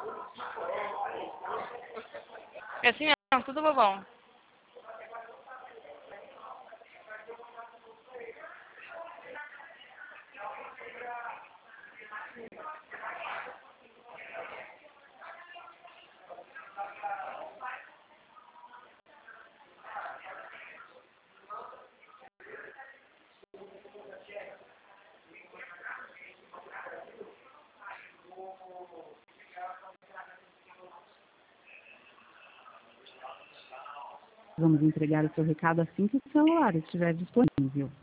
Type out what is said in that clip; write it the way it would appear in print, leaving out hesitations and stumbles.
É assim mesmo, tudo bobão. Vamos entregar o seu recado assim que o celular estiver disponível.